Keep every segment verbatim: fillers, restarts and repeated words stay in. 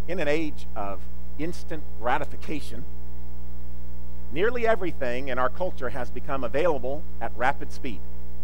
In an age of instant gratification, nearly everything in our culture has become available at rapid speed.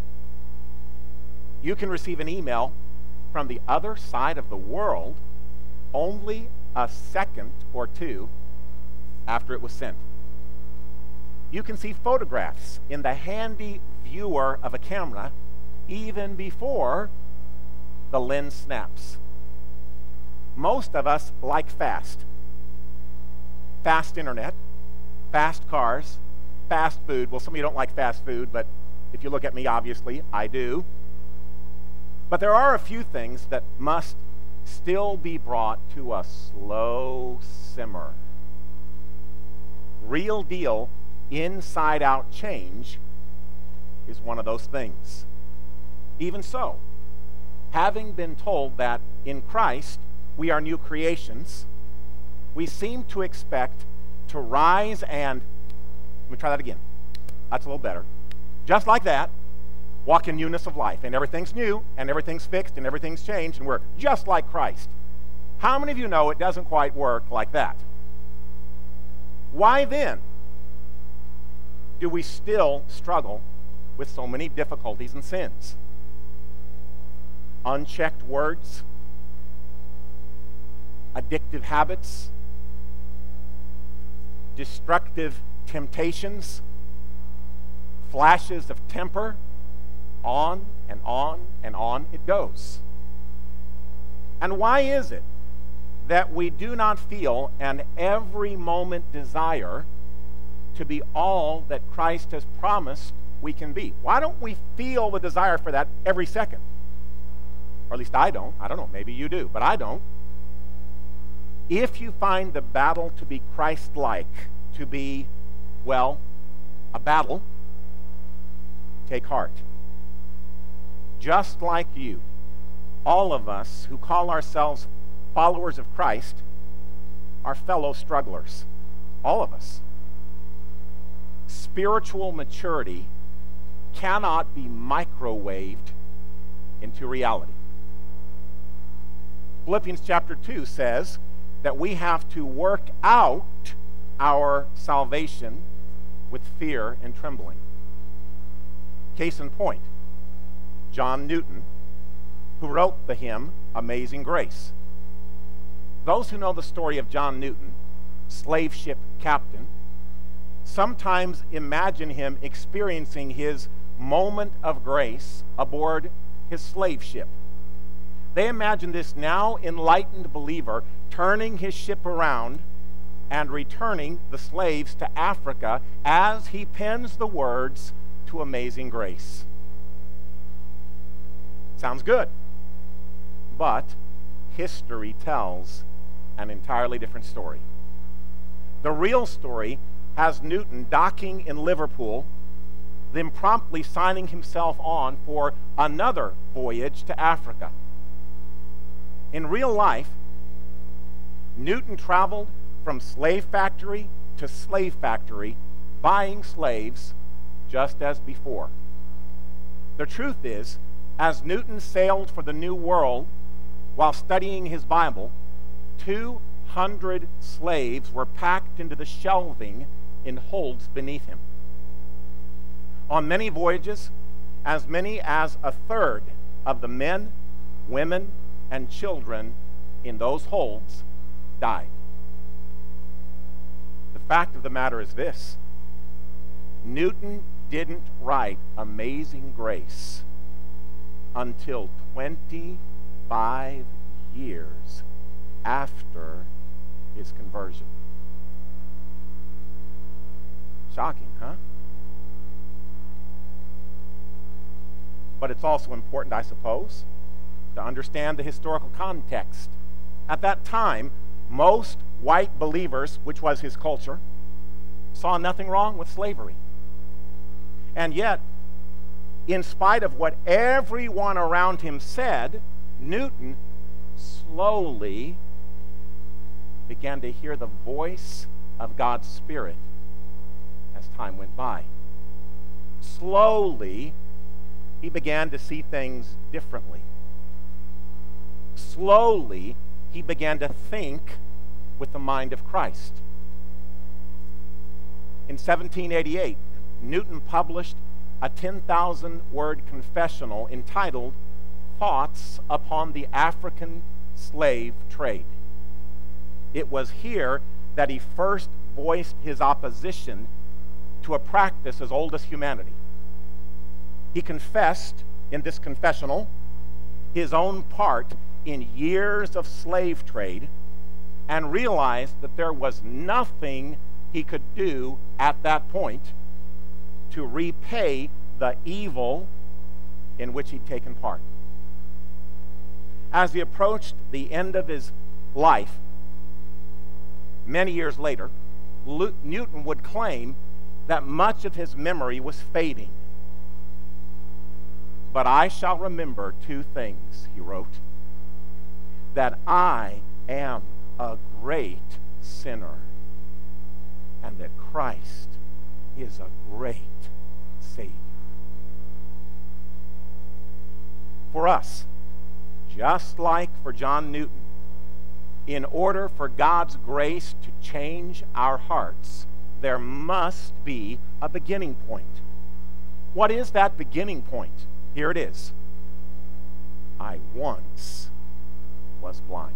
You can receive an email from the other side of the world only a second or two after it was sent. You can see photographs in the handy viewer of a camera even before the lens snaps. Most of us like fast. Fast internet, fast cars, fast food. Well, some of you don't like fast food, but if you look at me, obviously, I do. But there are a few things that must still be brought to a slow simmer. Real deal, inside-out change is one of those things. Even so, having been told that in Christ we are new creations, we seem to expect to rise and, let me try that again. That's a little better. Just like that, walk in newness of life, and everything's new, and everything's fixed, and everything's changed, and we're just like Christ. How many of you know it doesn't quite work like that? Why then do we still struggle with so many difficulties and sins? Unchecked words, addictive habits, destructive temptations, flashes of temper, on and on and on it goes. And why is it that we do not feel an every moment desire to be all that Christ has promised we can be? Why don't we feel the desire for that every second? Or at least I don't. I don't know, maybe you do, but I don't. If you find the battle to be Christ-like, to be, well, a battle, take heart. Just like you, all of us who call ourselves followers of Christ are fellow strugglers. All of us. Spiritual maturity cannot be microwaved into reality. Philippians chapter two says that we have to work out our salvation with fear and trembling. Case in point, John Newton, who wrote the hymn Amazing Grace. Those who know the story of John Newton, slave ship captain, sometimes imagine him experiencing his moment of grace aboard his slave ship. They imagine this now enlightened believer turning his ship around and returning the slaves to Africa as he pens the words to Amazing Grace. Sounds good. But history tells an entirely different story. The real story has Newton docking in Liverpool, then promptly signing himself on for another voyage to Africa. In real life, Newton traveled from slave factory to slave factory, buying slaves just as before. The truth is, as Newton sailed for the New World while studying his Bible, two hundred slaves were packed into the shelving in holds beneath him. On many voyages, as many as a third of the men, women, and children in those holds died. The fact of the matter is this: Newton didn't write Amazing Grace until twenty-five years after his conversion. Shocking, huh? But it's also important, I suppose, to understand the historical context. At that time, most white believers, which was his culture, saw nothing wrong with slavery. And yet, in spite of what everyone around him said, Newton slowly began to hear the voice of God's Spirit as time went by. Slowly, he began to see things differently. Slowly, he began to think with the mind of Christ. In seventeen eighty-eight, Newton published a ten thousand word confessional entitled Thoughts Upon the African Slave Trade. It was here that he first voiced his opposition to a practice as old as humanity. He confessed in this confessional his own part in years of slave trade and realized that there was nothing he could do at that point to repay the evil in which he'd taken part. As he approached the end of his life, many years later, Lu- Newton would claim that much of his memory was fading. But I shall remember two things, he wrote, that I am a great sinner, and that Christ is a great Savior. For us, just like for John Newton, in order for God's grace to change our hearts, there must be a beginning point. What is that beginning point? Here it is. I once was blind.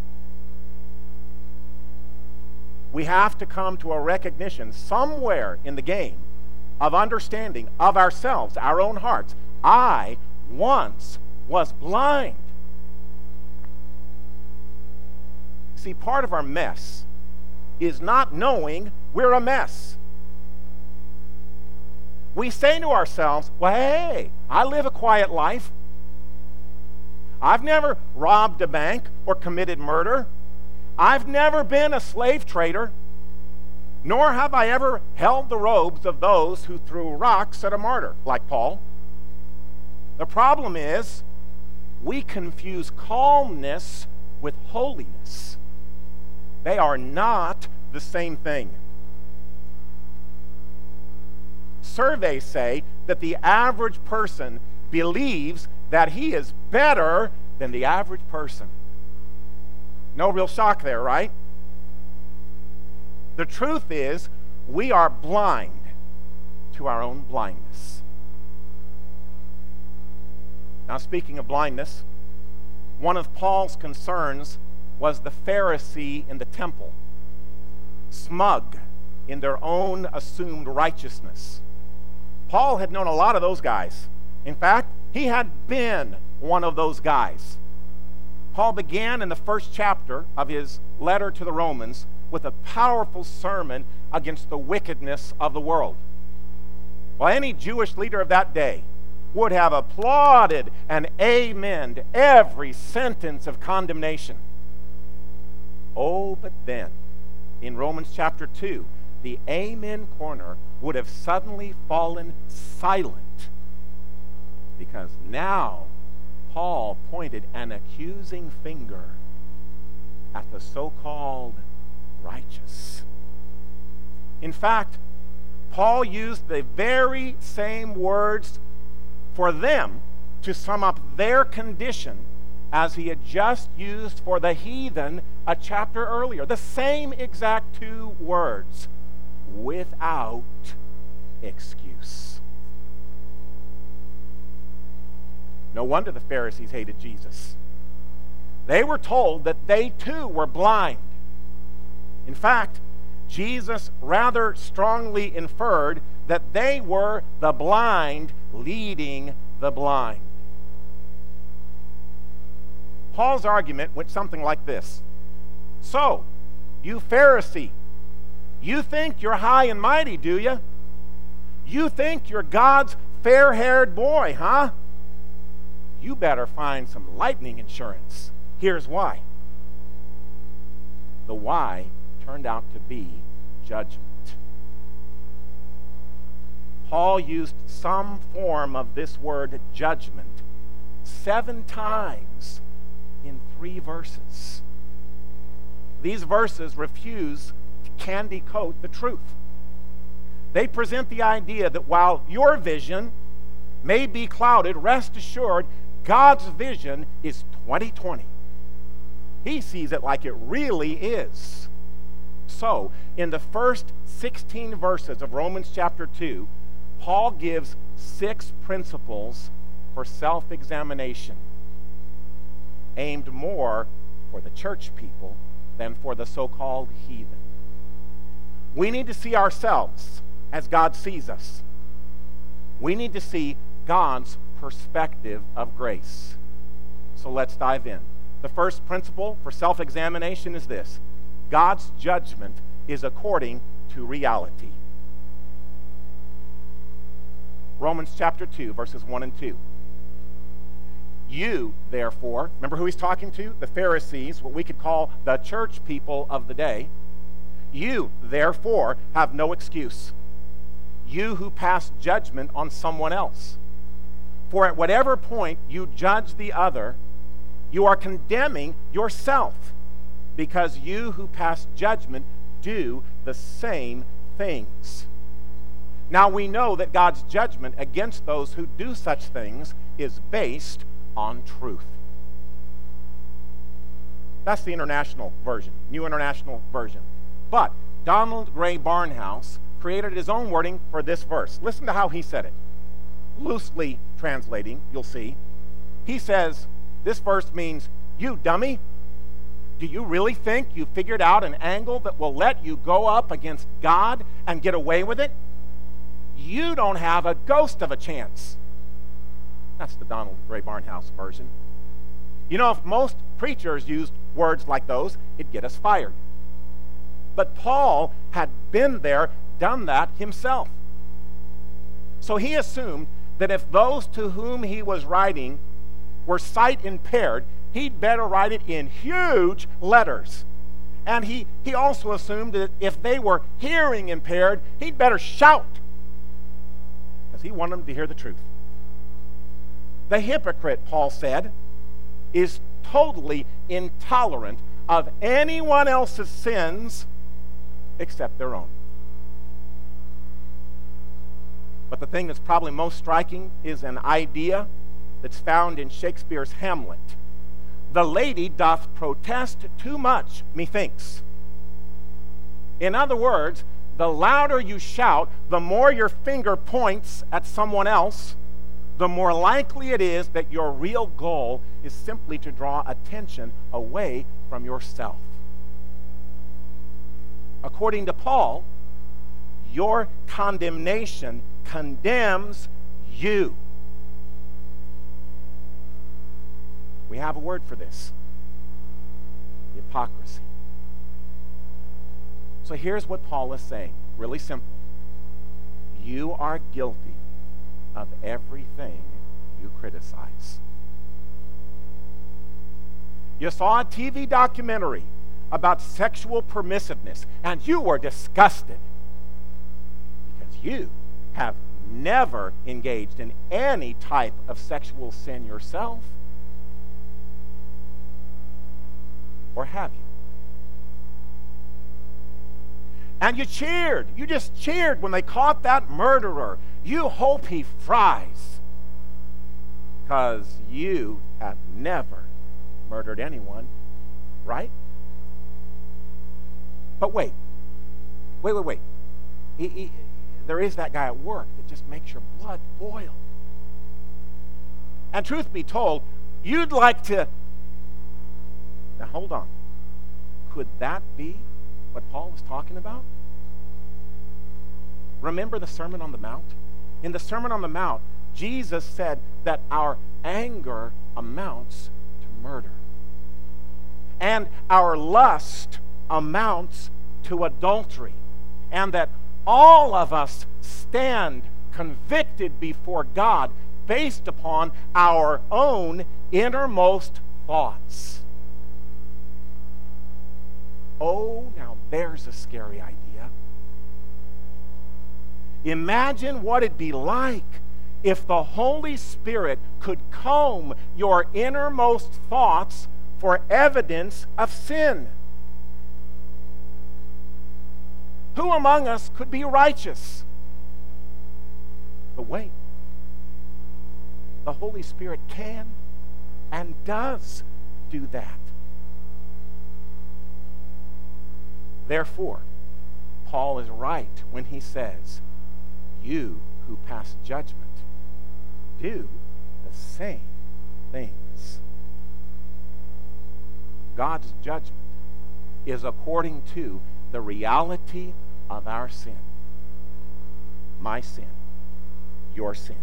We have to come to a recognition somewhere in the game of understanding of ourselves, our own hearts. I once was blind. See, part of our mess is not knowing we're a mess. We say to ourselves, well, hey, I live a quiet life. I've never robbed a bank or committed murder. I've never been a slave trader, nor have I ever held the robes of those who threw rocks at a martyr, like Paul. The problem is, we confuse calmness with holiness. They are not the same thing. Surveys say that the average person believes that he is better than the average person. No real shock there, right? The truth is, we are blind to our own blindness. Now, speaking of blindness, one of Paul's concerns was the Pharisee in the temple, smug in their own assumed righteousness. Paul had known a lot of those guys. In fact, he had been one of those guys. Paul began in the first chapter of his letter to the Romans with a powerful sermon against the wickedness of the world. Well, any Jewish leader of that day would have applauded and amened every sentence of condemnation. Oh, but then, in Romans chapter two, the amen corner would have suddenly fallen silent, because now Paul pointed an accusing finger at the so-called righteous. In fact, Paul used the very same words for them to sum up their condition as he had just used for the heathen a chapter earlier. The same exact two words, without excuse. No wonder the Pharisees hated Jesus. They were told that they too were blind. In fact, Jesus rather strongly inferred that they were the blind leading the blind. Paul's argument went something like this. So, you Pharisee, you think you're high and mighty, do you? You think you're God's fair-haired boy, huh? You better find some lightning insurance. Here's why. The why turned out to be judgment. Paul used some form of this word judgment seven times in three verses. These verses refuse to candy coat the truth. They present the idea that while your vision may be clouded, rest assured, God's vision is twenty twenty. He sees it like it really is. So, in the first sixteen verses of Romans chapter two, Paul gives six principles for self-examination, aimed more for the church people than for the so-called heathen. We need to see ourselves as God sees us. We need to see God's perspective of grace. So let's dive in. The first principle for self-examination is this: God's judgment is according to reality. Romans chapter two, verses one and two. You, therefore, remember who he's talking to? The Pharisees, what we could call the church people of the day. You, therefore, have no excuse. You who pass judgment on someone else. For at whatever point you judge the other, you are condemning yourself, because you who pass judgment do the same things. Now we know that God's judgment against those who do such things is based on truth. That's the international version, New International Version. But Donald Gray Barnhouse created his own wording for this verse. Listen to how he said it. Loosely translating, you'll see. He says, this verse means, you dummy, do you really think you figured out an angle that will let you go up against God and get away with it? You don't have a ghost of a chance. That's the Donald Gray Barnhouse version. You know, if most preachers used words like those, it'd get us fired. But Paul had been there, done that himself. So he assumed that if those to whom he was writing were sight impaired, he'd better write it in huge letters. And he, he also assumed that if they were hearing impaired, he'd better shout, because he wanted them to hear the truth. The hypocrite, Paul said, is totally intolerant of anyone else's sins except their own. But the thing that's probably most striking is an idea that's found in Shakespeare's Hamlet. The lady doth protest too much, methinks. In other words, the louder you shout, the more your finger points at someone else, the more likely it is that your real goal is simply to draw attention away from yourself. According to Paul, your condemnation condemns you. We have a word for this: hypocrisy. So here's what Paul is saying, really simple. You are guilty of everything you criticize. You saw a T V documentary about sexual permissiveness, and you were disgusted because you have never engaged in any type of sexual sin yourself. Or have you? And you cheered. You just cheered when they caught that murderer. You hope he fries, because you have never murdered anyone, right? But wait. Wait, wait, wait. He, he, there is that guy at work that just makes your blood boil. And truth be told, you'd like to... Now hold on. Could that be what Paul was talking about? Remember the Sermon on the Mount? In the Sermon on the Mount, Jesus said that our anger amounts to murder. And our lust amounts to adultery. And that all of us stand convicted before God based upon our own innermost thoughts. Oh, now there's a scary idea. Imagine what it'd be like if the Holy Spirit could comb your innermost thoughts for evidence of sin. Who among us could be righteous? But wait, the Holy Spirit can and does do that. Therefore, Paul is right when he says, you who pass judgment do the same things. God's judgment is according to the reality of our sin. My sin, your sin.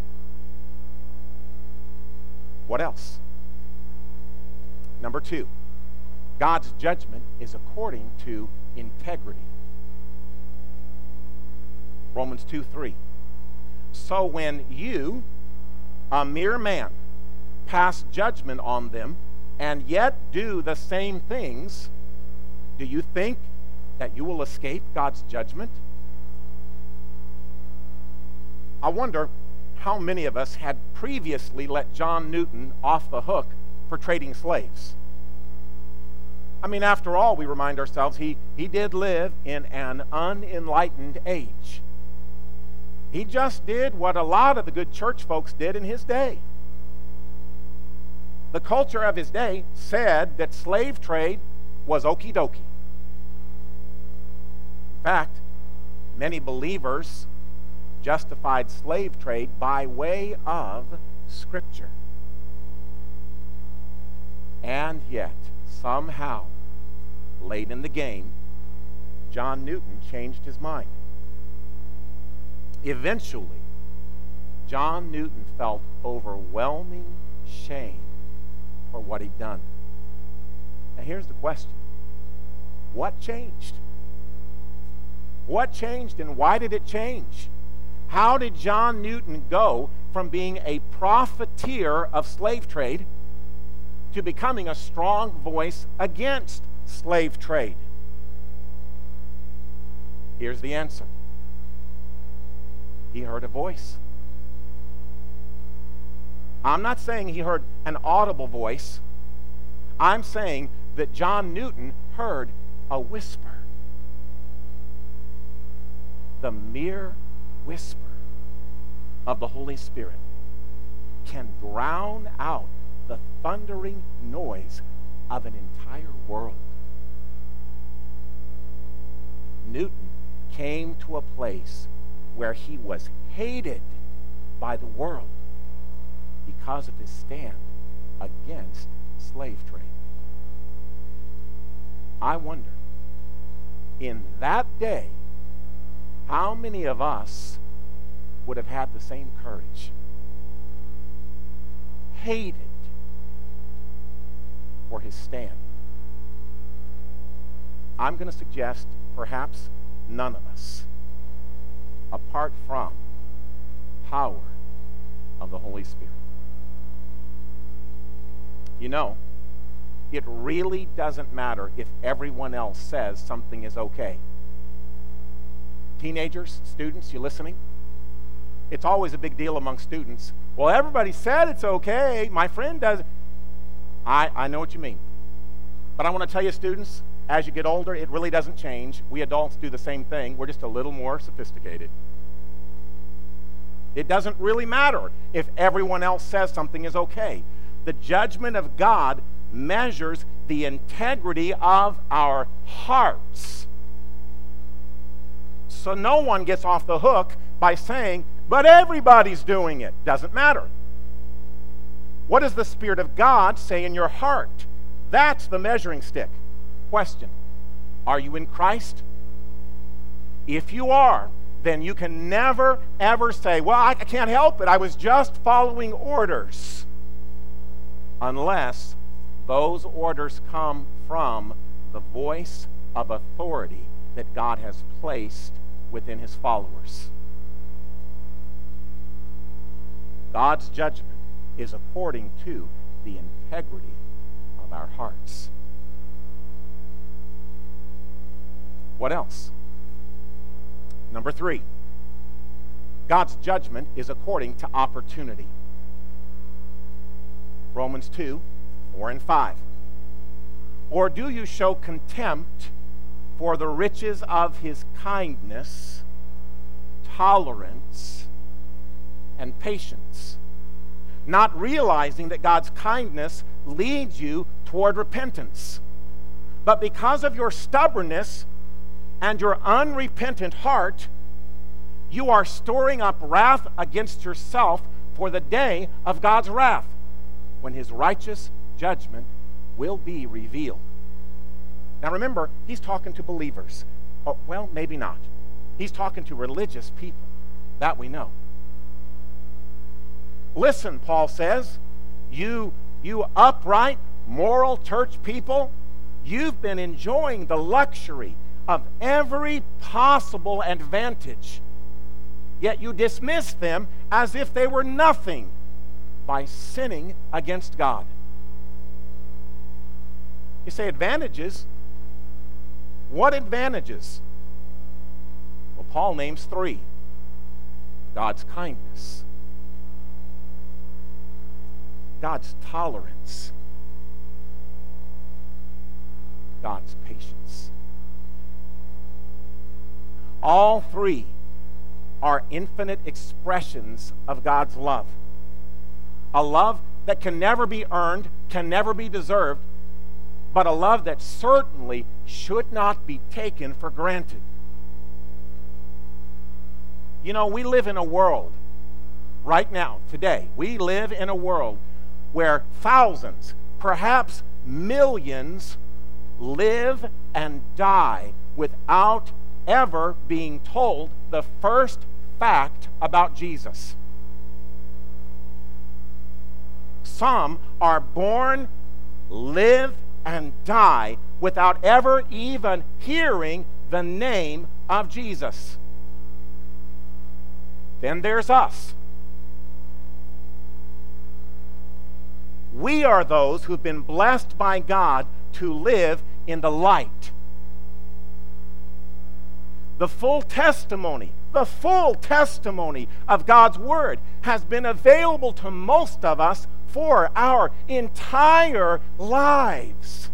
What else? Number two, God's judgment is according to integrity. Romans two three. So when you, a mere man, pass judgment on them and yet do the same things, do you think that you will escape God's judgment? I wonder how many of us had previously let John Newton off the hook for trading slaves. I mean, after all, we remind ourselves, he, he did live in an unenlightened age. He just did what a lot of the good church folks did in his day. The culture of his day said that slave trade was okie dokie. In fact, many believers justified slave trade by way of Scripture. And yet, somehow, late in the game, John Newton changed his mind. Eventually, John Newton felt overwhelming shame for what he'd done. Now here's the question. What changed? What changed and why did it change? How did John Newton go from being a profiteer of slave trade to becoming a strong voice against slave trade? Here's the answer. He heard a voice. I'm not saying he heard an audible voice. I'm saying that John Newton heard a whisper. The mere whisper of the Holy Spirit can drown out the thundering noise of an entire world. Newton came to a place where he was hated by the world because of his stand against slave trade. I wonder, in that day, how many of us would have had the same courage? Hated for his stand. I'm going to suggest perhaps none of us, apart from the power of the Holy Spirit. You know, it really doesn't matter if everyone else says something is okay. Teenagers, students, you listening? It's always a big deal among students. Well, everybody said it's okay. My friend does. I, I know what you mean. But I want to tell you, students, as you get older, it really doesn't change. We adults do the same thing. We're just a little more sophisticated. It doesn't really matter if everyone else says something is okay. The judgment of God measures the integrity of our hearts. So no one gets off the hook by saying, but everybody's doing it. Doesn't matter. What does the Spirit of God say in your heart? That's the measuring stick. Question: are you in Christ? If you are, then you can never, ever say, well, I can't help it. I was just following orders. Unless those orders come from the voice of authority that God has placed within his followers. God's judgment is according to the integrity of our hearts. What else? Number three, God's judgment is according to opportunity. Romans two, four and five. Or do you show contempt for the riches of his kindness, tolerance, and patience, not realizing that God's kindness leads you toward repentance? But because of your stubbornness, and your unrepentant heart, you are storing up wrath against yourself for the day of God's wrath, when his righteous judgment will be revealed. Now remember, he's talking to believers. Oh, well, maybe not. He's talking to religious people. That we know. Listen, Paul says, you, you upright, moral church people, you've been enjoying the luxury of every possible advantage, yet you dismiss them as if they were nothing by sinning against God. You say advantages? What advantages? Well, Paul names three. God's kindness, God's tolerance, God's patience. All three are infinite expressions of God's love. A love that can never be earned, can never be deserved, but a love that certainly should not be taken for granted. You know, we live in a world right now, today, we live in a world where thousands, perhaps millions, live and die without ever being told the first fact about Jesus. Some are born, live, and die without ever even hearing the name of Jesus. Then there's us. We are those who've been blessed by God to live in the light. The full testimony, the full testimony of God's Word has been available to most of us for our entire lives.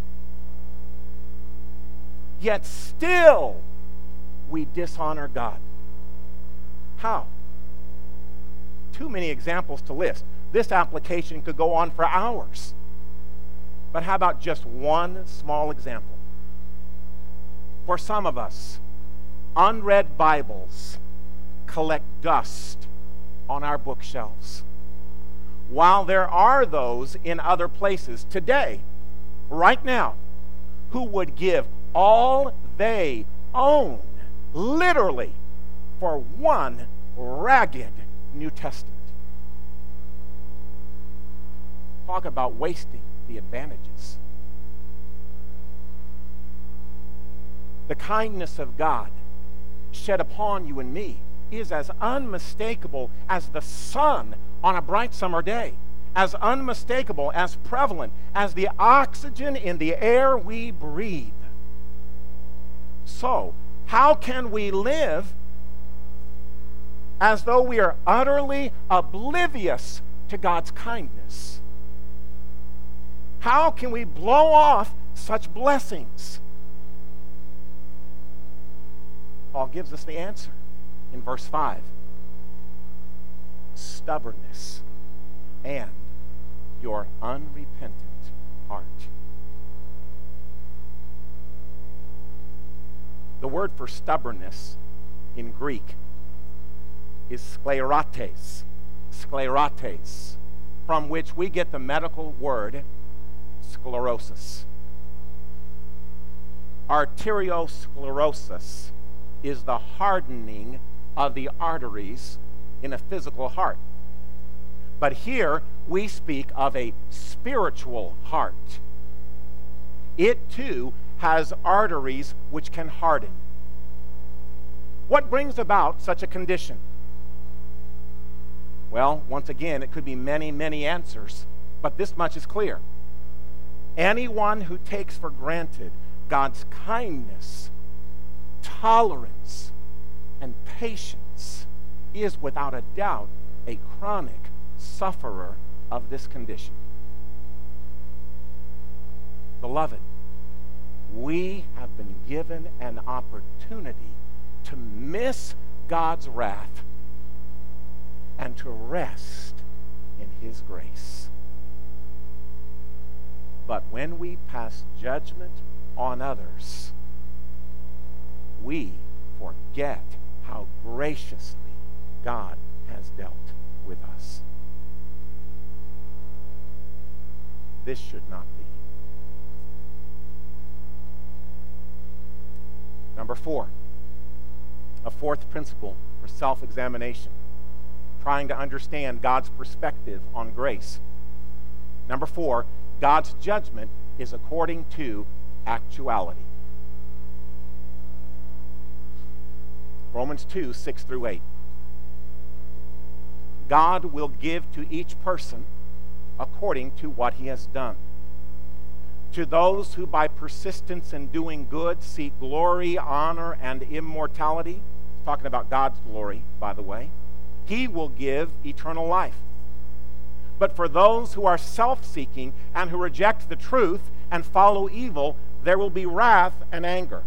Yet still, we dishonor God. How? Too many examples to list. This application could go on for hours. But how about just one small example? For some of us, unread Bibles collect dust on our bookshelves, while there are those in other places today, right now, who would give all they own, literally, for one ragged New Testament. Talk about wasting the advantages. The kindness of God shed upon you and me is as unmistakable as the sun on a bright summer day, as unmistakable, as prevalent as the oxygen in the air we breathe. So, how can we live as though we are utterly oblivious to God's kindness? How can we blow off such blessings? Paul gives us the answer in verse five. Stubbornness and your unrepentant heart. The word for stubbornness in Greek is sclerates, sclerates, from which we get the medical word sclerosis. Arteriosclerosis is the hardening of the arteries in a physical heart. But here we speak of a spiritual heart. It too has arteries which can harden. What brings about such a condition? Well, once again, it could be many, many answers, but this much is clear. Anyone who takes for granted God's kindness, tolerance, and patience is without a doubt a chronic sufferer of this condition. Beloved, we have been given an opportunity to miss God's wrath and to rest in His grace. But when we pass judgment on others, we forget how graciously God has dealt with us. This should not be. Number four, a fourth principle for self-examination, trying to understand God's perspective on grace. Number four, God's judgment is according to actuality. Romans two, six through eight. God will give to each person according to what he has done. To those who by persistence in doing good seek glory, honor, and immortality, talking about God's glory, by the way, he will give eternal life. But for those who are self-seeking and who reject the truth and follow evil, there will be wrath and anger.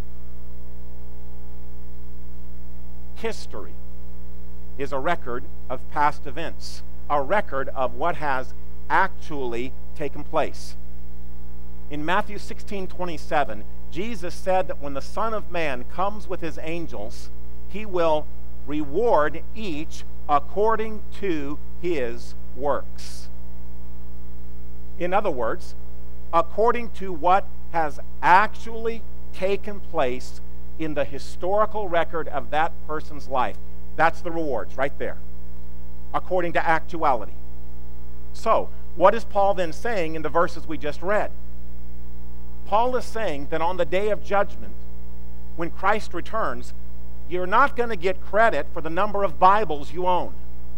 History is a record of past events, a record of what has actually taken place. In Matthew sixteen twenty-seven, Jesus said that when the Son of Man comes with his angels, he will reward each according to his works. In other words, according to what has actually taken place in the historical record of that person's life. That's the rewards right there, according to actuality. So, what is Paul then saying in the verses we just read? Paul is saying that on the day of judgment, when Christ returns, you're not going to get credit for the number of Bibles you own.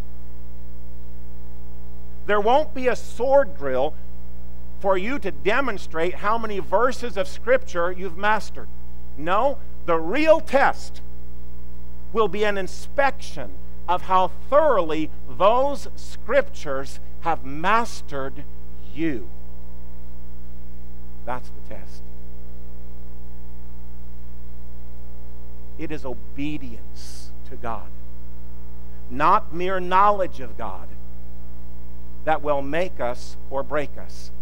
There won't be a sword drill for you to demonstrate how many verses of Scripture you've mastered. No, the real test will be an inspection of how thoroughly those Scriptures have mastered you. That's the test. It is obedience to God, not mere knowledge of God, that will make us or break us.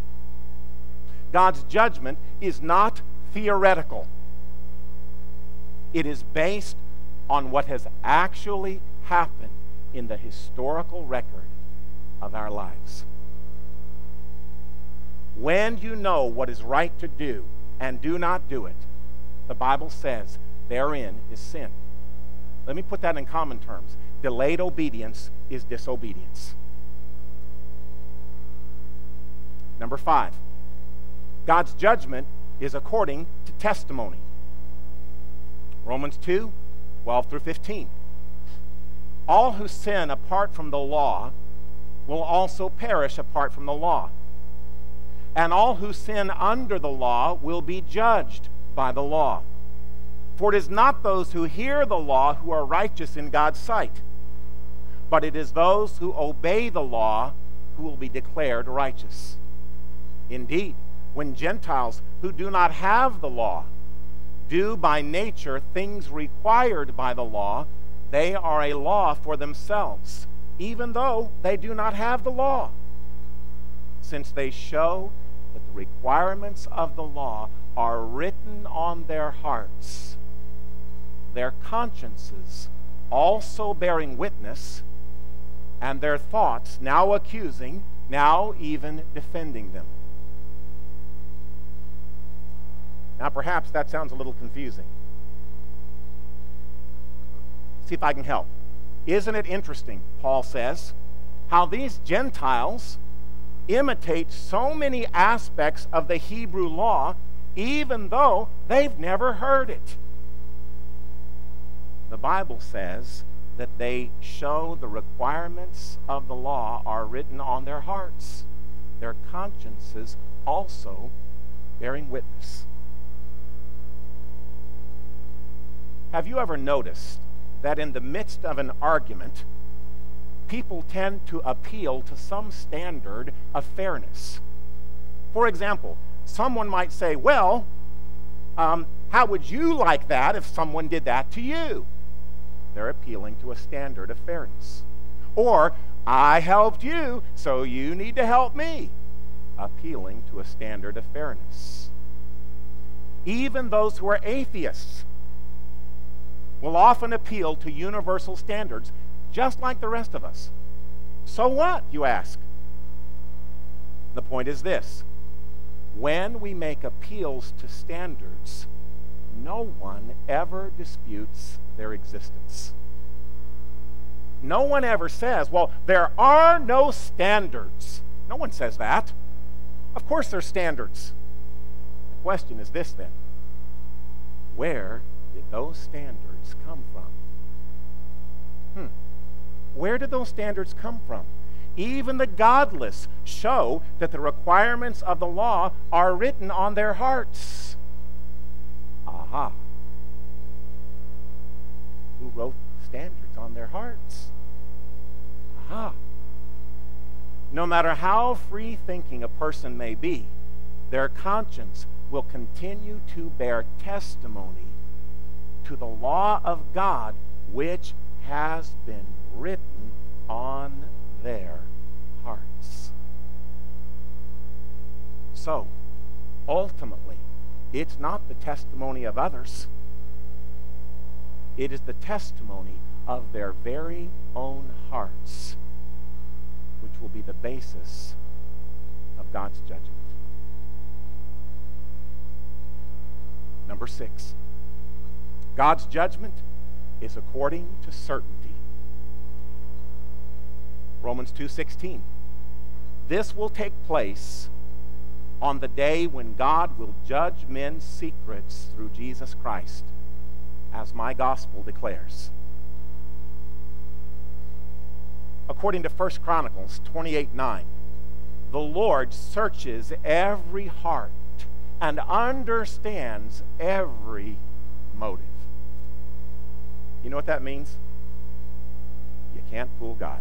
God's judgment is not theoretical. It is based on what has actually happened in the historical record of our lives. When you know what is right to do and do not do it, the Bible says therein is sin. Let me put that in common terms. Delayed obedience is disobedience. Number five, God's judgment is according to testimony. Romans two, twelve through fifteen. All who sin apart from the law will also perish apart from the law. And all who sin under the law will be judged by the law. For it is not those who hear the law who are righteous in God's sight, but it is those who obey the law who will be declared righteous. Indeed, when Gentiles who do not have the law do by nature things required by the law, they are a law for themselves, even though they do not have the law, since they show that the requirements of the law are written on their hearts, their consciences also bearing witness, and their thoughts now accusing, now even defending them. Now, perhaps that sounds a little confusing. See if I can help. Isn't it interesting, Paul says, how these Gentiles imitate so many aspects of the Hebrew law, even though they've never heard it? The Bible says that they show the requirements of the law are written on their hearts, their consciences also bearing witness. Have you ever noticed that in the midst of an argument, people tend to appeal to some standard of fairness? For example, someone might say, well, um, how would you like that if someone did that to you? They're appealing to a standard of fairness. Or, I helped you, so you need to help me. Appealing to a standard of fairness. Even those who are atheists will often appeal to universal standards, just like the rest of us. So what, you ask? The point is this: when we make appeals to standards, no one ever disputes their existence. No one ever says, well, there are no standards. No one says that. Of course there's standards. The question is this then: where did those standards come from? Hmm. Where did those standards come from? Even the godless show that the requirements of the law are written on their hearts. Aha. Who wrote standards on their hearts? Aha. No matter how free-thinking a person may be, their conscience will continue to bear testimony to the law of God which has been written on their hearts. So, ultimately, it's not the testimony of others. It is the testimony of their very own hearts, which will be the basis of God's judgment. Number six, God's judgment is according to certainty. Romans two sixteen. This will take place on the day when God will judge men's secrets through Jesus Christ, as my gospel declares. According to First Chronicles twenty-eight nine, the Lord searches every heart and understands every motive. You know what that means? You can't fool God.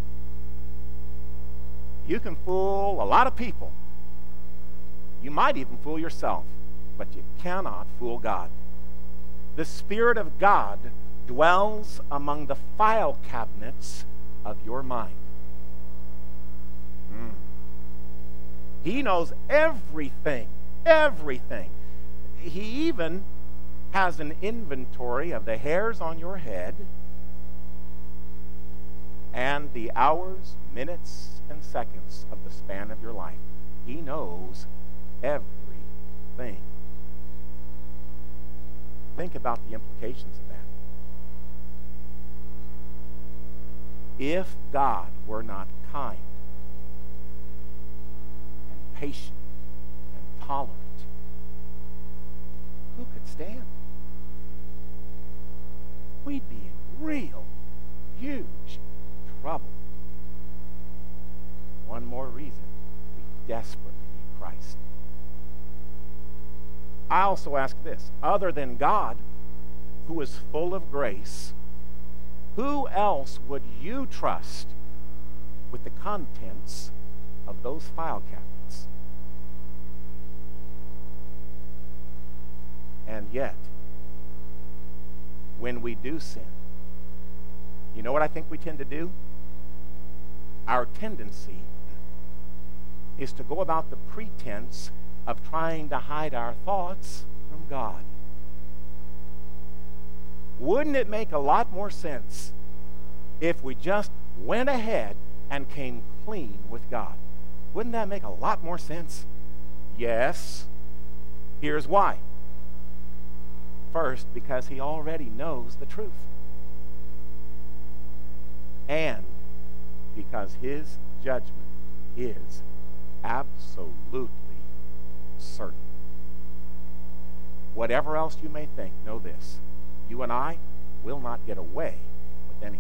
You can fool a lot of people. You might even fool yourself, but you cannot fool God. The Spirit of God dwells among the file cabinets of your mind. Mm. He knows everything, everything. He even has an inventory of the hairs on your head and the hours, minutes, and seconds of the span of your life. He knows everything. Think about the implications of that. If God were not kind and patient and tolerant, who could stand? We'd be in real, huge trouble. One more reason we desperately need Christ. I also ask this: other than God, who is full of grace, who else would you trust with the contents of those file cabinets? And yet, when we do sin, you know what I think we tend to do? Our tendency is to go about the pretense of trying to hide our thoughts from God. Wouldn't it make a lot more sense if we just went ahead and came clean with God? Wouldn't that make a lot more sense? Yes. Here's why. First, because he already knows the truth. And because his judgment is absolutely certain. Whatever else you may think, know this: you and I will not get away with anything.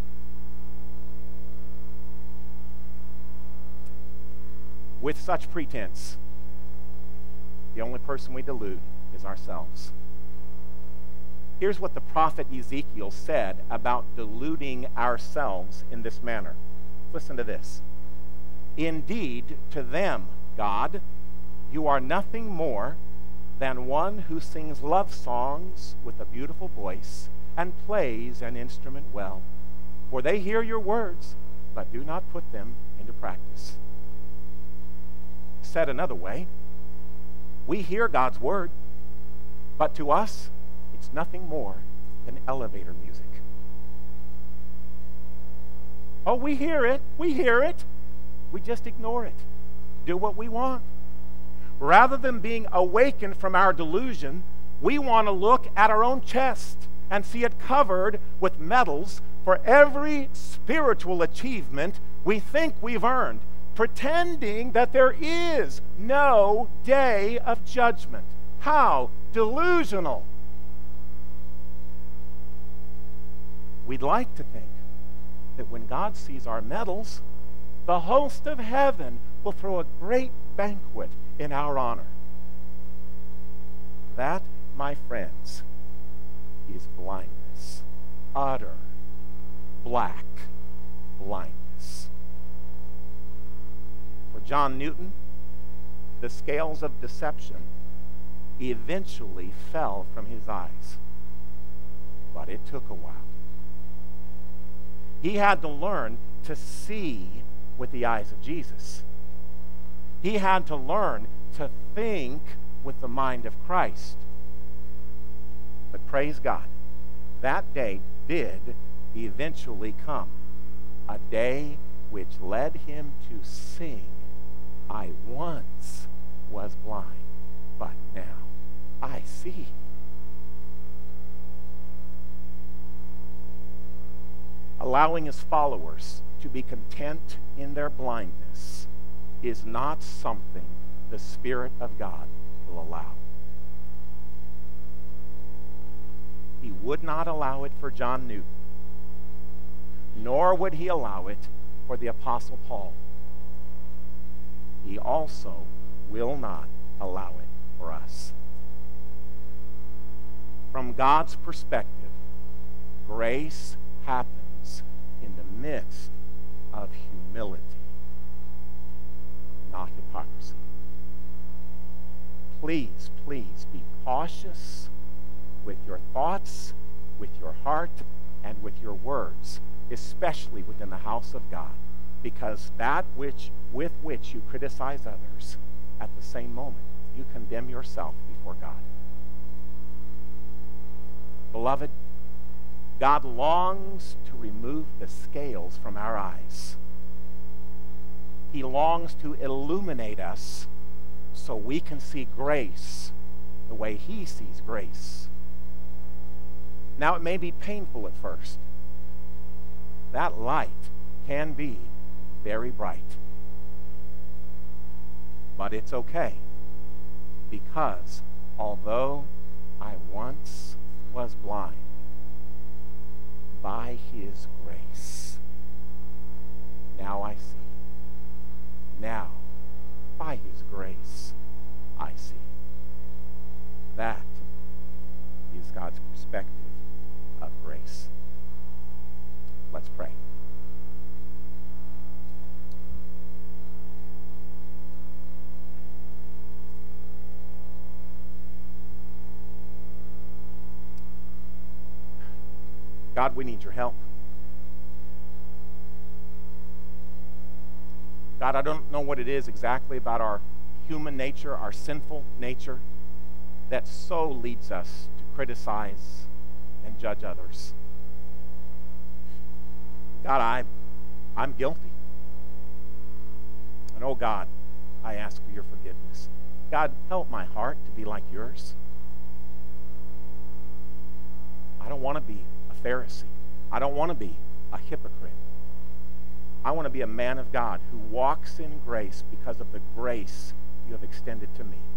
With such pretense, the only person we delude is ourselves. Here's what the prophet Ezekiel said about deluding ourselves in this manner. Listen to this. Indeed, to them, God, you are nothing more than one who sings love songs with a beautiful voice and plays an instrument well. For they hear your words, but do not put them into practice. Said another way, we hear God's word, but to us, it's nothing more than elevator music. Oh, we hear it. We hear it. We just ignore it. Do what we want. Rather than being awakened from our delusion, we want to look at our own chest and see it covered with medals for every spiritual achievement we think we've earned, pretending that there is no day of judgment. How delusional! We'd like to think that when God sees our medals, the host of heaven will throw a great banquet in our honor. That, my friends, is blindness. Utter, black blindness. For John Newton, the scales of deception eventually fell from his eyes. But it took a while. He had to learn to see with the eyes of Jesus. He had to learn to think with the mind of Christ. But praise God, that day did eventually come. A day which led him to sing, I once was blind, but now I see. Allowing his followers to be content in their blindness is not something the Spirit of God will allow. He would not allow it for John Newton, nor would he allow it for the Apostle Paul. He also will not allow it for us. From God's perspective, grace happens in the midst of humility, not hypocrisy. Please, please be cautious with your thoughts, with your heart, and with your words, especially within the house of God, because that which with which you criticize others, at the same moment, you condemn yourself before God. Beloved, God longs to remove the scales from our eyes. He longs to illuminate us so we can see grace the way he sees grace. Now, it may be painful at first. That light can be very bright. But it's okay, because although I once was blind, by his grace, now I see. Now, by his grace, I see. That is God's perspective of grace. Let's pray. God, we need your help. God, I don't know what it is exactly about our human nature, our sinful nature, that so leads us to criticize and judge others. God, I, I'm guilty. And oh God, I ask for your forgiveness. God, help my heart to be like yours. I don't want to be a Pharisee. I don't want to be a hypocrite. I want to be a man of God who walks in grace because of the grace you have extended to me.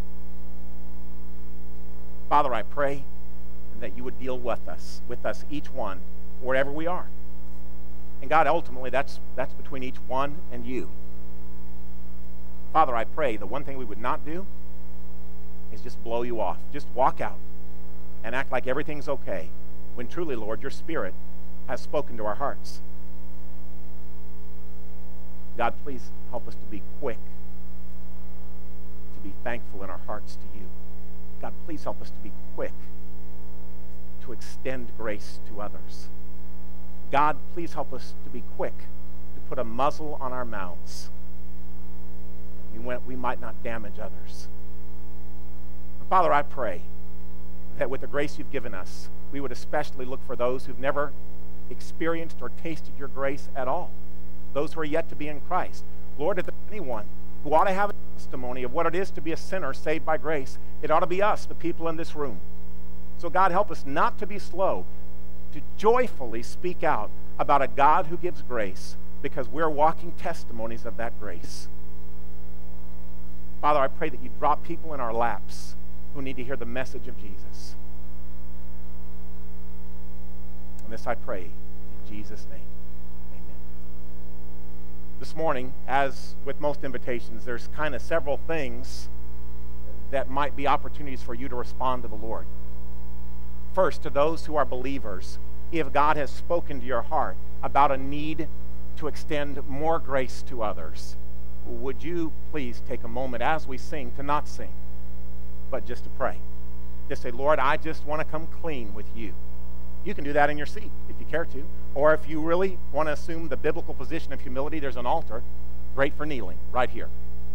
Father, I pray that you would deal with us, with us each one, wherever we are. And God, ultimately, that's, that's between each one and you. Father, I pray the one thing we would not do is just blow you off. Just walk out and act like everything's okay, when truly, Lord, your Spirit has spoken to our hearts. God, please help us to be quick, to be thankful in our hearts to you. God, please help us to be quick to extend grace to others. God, please help us to be quick to put a muzzle on our mouths. We, went, we might not damage others. But Father, I pray that with the grace you've given us, we would especially look for those who've never experienced or tasted your grace at all, those who are yet to be in Christ. Lord, if there's anyone who ought to have a testimony of what it is to be a sinner saved by grace, it ought to be us, the people in this room. So God, help us not to be slow to joyfully speak out about a God who gives grace, because we're walking testimonies of that grace. Father, I pray that you drop people in our laps who need to hear the message of Jesus. And this I pray in Jesus' name. Amen. This morning, as with most invitations, there's kind of several things that might be opportunities for you to respond to the Lord. First, to those who are believers, if God has spoken to your heart about a need to extend more grace to others, would you please take a moment as we sing to not sing, but just to pray. Just say, Lord, I just want to come clean with you. You can do that in your seat if you care to. Or if you really want to assume the biblical position of humility, there's an altar, great for kneeling, right here,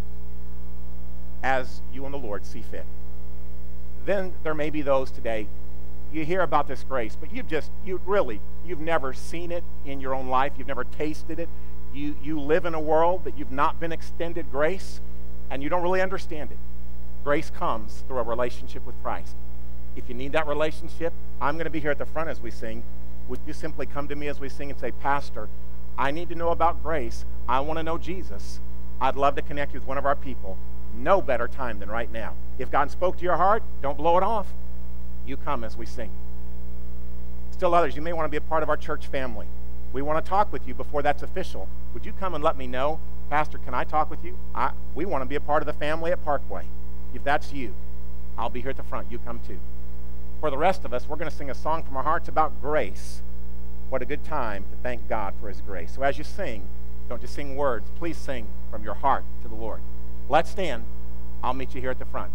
as you and the Lord see fit. Then there may be those today, you hear about this grace, but you've just, you really, you've never seen it in your own life. You've never tasted it. You, you live in a world that you've not been extended grace, and you don't really understand it. Grace comes through a relationship with Christ. If you need that relationship, I'm going to be here at the front as we sing. Would you simply come to me as we sing and say, Pastor, I need to know about grace. I want to know Jesus. I'd love to connect you with one of our people. No better time than right now. If God spoke to your heart, don't blow it off. You come as we sing. Still others, you may want to be a part of our church family. We want to talk with you before that's official. Would you come and let me know, Pastor, can I talk with you? I, we want to be a part of the family at Parkway. If that's you, I'll be here at the front. You come too. For the rest of us, we're going to sing a song from our hearts about grace. What a good time to thank God for his grace. So as you sing, don't just sing words. Please sing from your heart to the Lord. Let's stand. I'll meet you here at the front.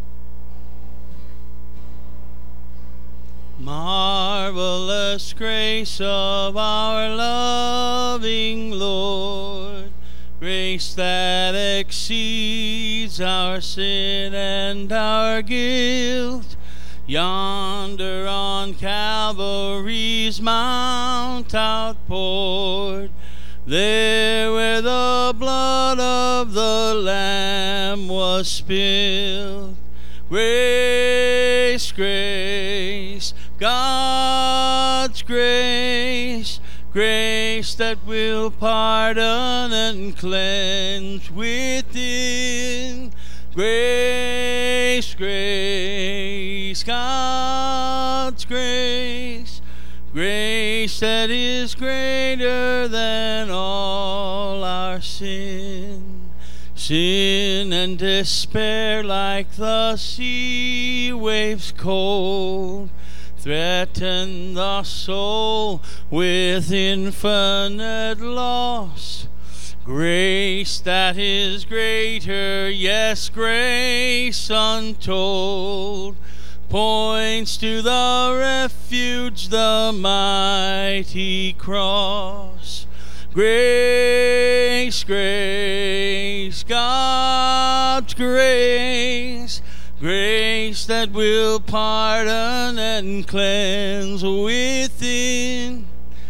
Marvelous grace of our loving Lord, grace that exceeds our sin and our guilt, yonder on Calvary's mount outpoured, there where the blood of the Lamb was spilled. Grace, grace, God's grace, grace that will pardon and cleanse within. Grace, grace, God's grace, grace that is greater than all our sin. Sin and despair like the sea waves cold threaten the soul with infinite loss. Grace that is greater, yes, grace untold, points to the refuge, the mighty cross. Grace, grace, God's grace, grace that will pardon and cleanse within.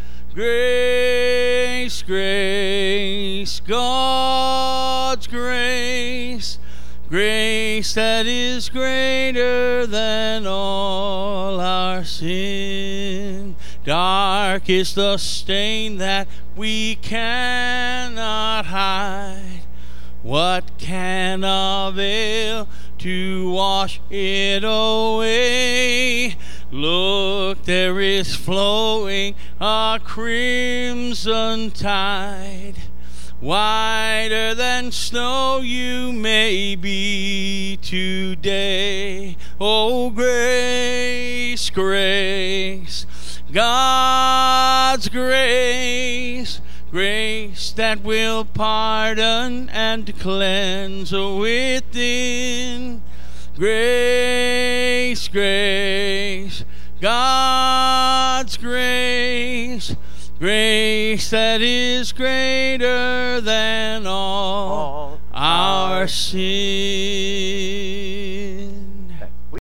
Grace, grace, God's grace, grace that is greater than all our sin. Dark is the stain that we cannot hide. What can avail to wash it away? Look, there is flowing a crimson tide. Whiter than snow you may be today. Oh, grace, grace, God's grace, grace that will pardon and cleanse within. Grace, grace, God's grace, grace that is greater than all, all our sin.